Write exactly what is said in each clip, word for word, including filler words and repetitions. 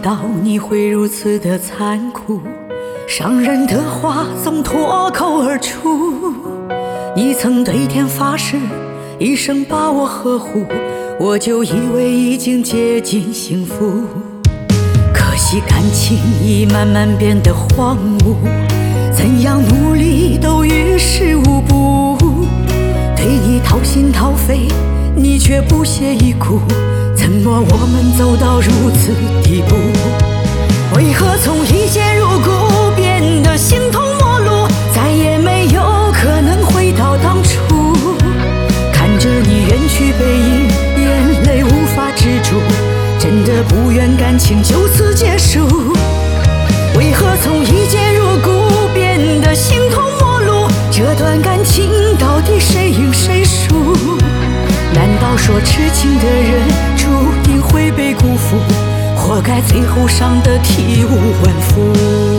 到你会如此的残酷，伤人的话总脱口而出。你曾对天发誓，一生把我呵护，我就以为已经接近幸福。可惜感情已慢慢变得荒芜，怎样努力都于事无补。对你掏心掏肺，你却不屑一顾，怎么我们走到如此地步？为何从一见如故变得形同陌路，再也没有可能回到当初？看着你远去背影，眼泪无法止住，真的不愿感情就此结束。为何从一见如故变得形同陌路，这段感情到底谁赢谁输？难道说痴情的人注定会被辜负，活该最后伤得体无完肤？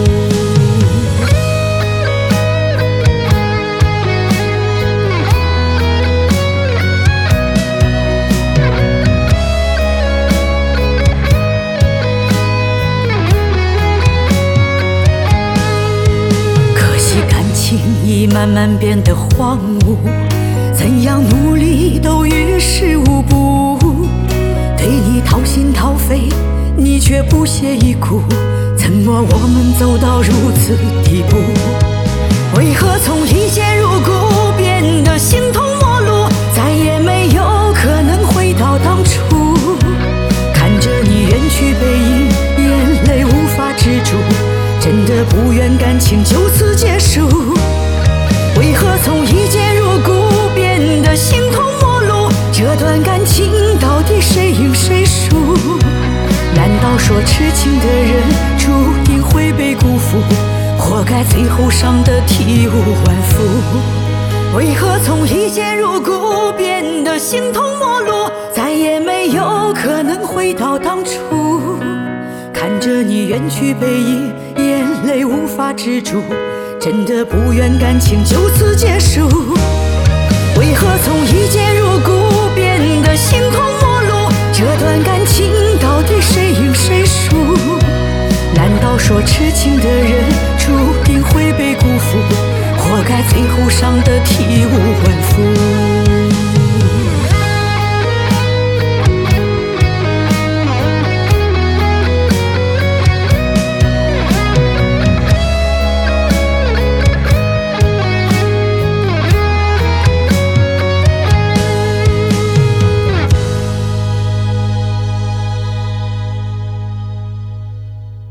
可惜感情已慢慢变得荒芜，怎样努力都于事无补。对你掏心掏肺，你却不屑一顾，怎么我们走到如此地步？为何从一见如故变得形同陌路，再也没有可能回到当初？看着你远去背影，眼泪无法止住，真的不愿感情就此结束。为何从一见如故变得形同陌路，这段感情到底谁赢谁输？难道说痴情的人注定会被辜负，活该最后伤得体无完肤？为何从一见如故变得形同陌路，再也没有可能回到当初？看着你远去背影，眼泪无法止住，真的不愿感情就此结束。为何从一见如故变得形同